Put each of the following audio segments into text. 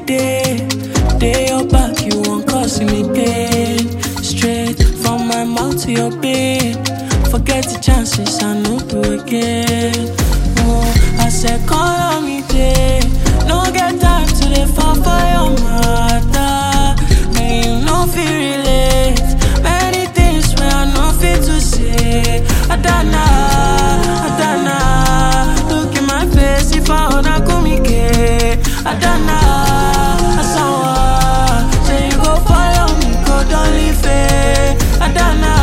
day. Day your back, you won't cause me pain. Straight from my mouth to your bed. Forget the chances, I know do again. Oh, I said call on me day. No get time to the fall for your matter. And you know feel relate. Many things where I know fit to say. Adana, look in my face if I wanna come again. Adana, Asawa, say you go follow me, go don't leave it. Adana,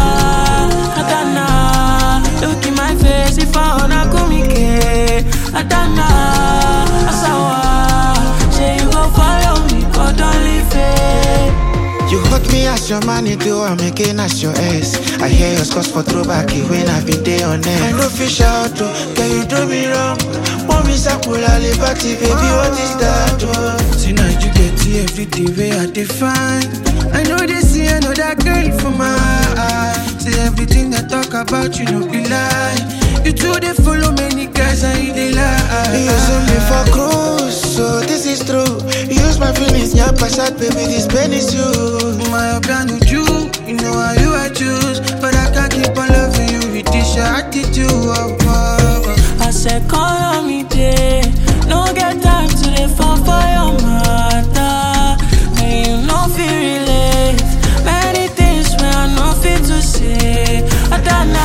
look in my face if I wanna come again. Adana, Asawa, say you go follow me, go don't leave it. You hurt me as your money do, I'm making as your ass. I hear your scores for throwback when I've been there on air. I know fish out, can you do me wrong? Mommy Sakula liberty, baby, what is that? See now you get to everything where I define. I know they see another girl for my eye. See everything they talk about, you know be lie. You too they follow many guys and they lie. You use me for cruise, so this is true. You use my feelings, yeah, passat, baby, this pen is you. My opinion with you know how you I choose. But I can't keep on loving you with this your attitude. I said call on me day. No get time to the fall for your matter. And you know feel relate. Many things where I know fit to say. Adana,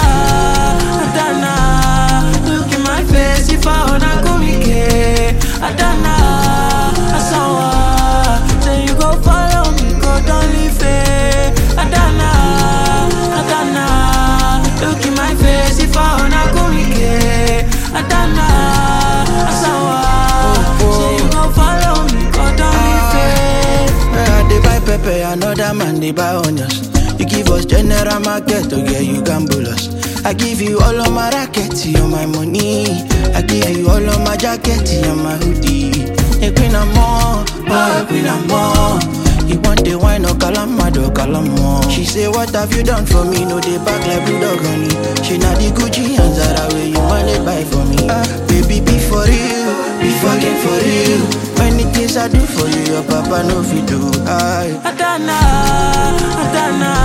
look in my face if I wanna come again. Adana, Asawa, say you go follow me, go don't leave it. Adana, look in my face if I wanna come again. Adana, Asawa, say you go follow me, go don't leave it. They buy pepper, another man they buy onions. You give us general market, to get you gamblers. I give you all of my rackets, you my money. I give you all of my jacket, you my hoodie. A queen of more, boy, queen of more. You want the wine or calamado, calamo. She say, what have you done for me? No, they back like bulldog honey. She not the Gucci and Zara where you want it buy for me. Baby, be for real, be fucking for real. Many things I do for you, your papa no fit do. Adana,